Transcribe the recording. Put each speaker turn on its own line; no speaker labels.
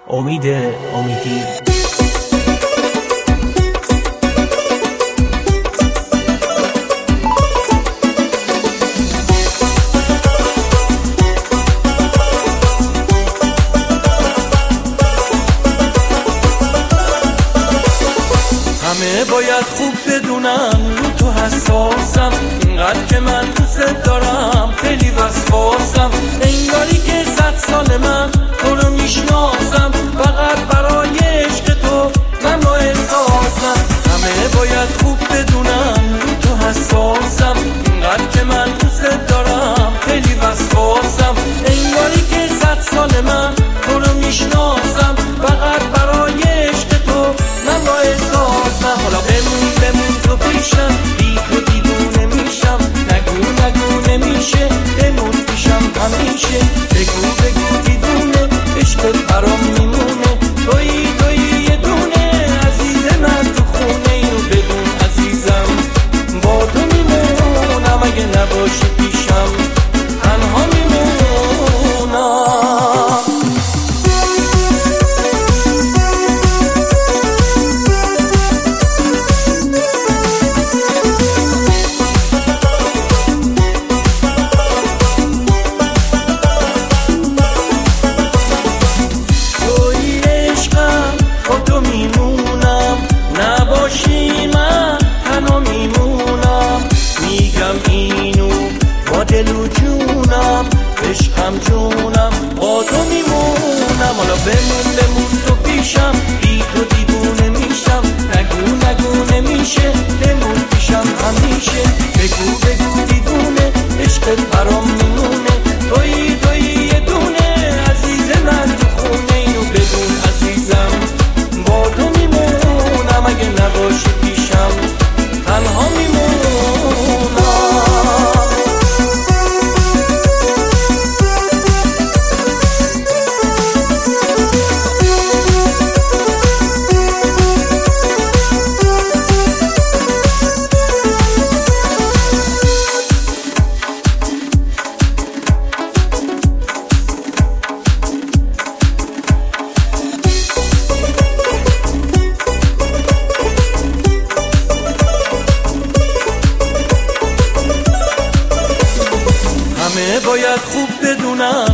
امیدی.
همه باید خوب بدونن رو تو حساسم، اینقدر که من دوست دارم خیلی وسواسم، انگاری که 100 سال من تو رو میشناسم، فقط برای عشق تو من با احساسم. همه باید خوب بدونن رو تو حساسم، اینقدر که من دوست دارم خیلی وسواسم، انگاری که 100 سال من تو رو میشناسم، فقط برای عشق تو من با احساسم. حالا بمون تو پیشم، بی تو دیوونه میشم، نگو نمیشه، بمون پیشم همیشه، بگو دیوونه، عشقت برام میمونه، تویی یه دونه عزیز من تو خونه، اینو بدون عزیزم، با تو میمونم، اگه نباشی پیشم تنها میمونم. دل و جونم، عشقم جونم، با تو میمونم. حالا بمون تو پیشم، بی تو دیوونه میشم، نگو نمیشه، بمون پیشم همیشه، بگو دیوونه، عشقت برام میمونه، تویی یه دونه عزیز من تو خونه، اینو بدون عزیزم، با تو میمونم، اگه نباشی پیشم تنها میمونم. همه باید خوب بدونن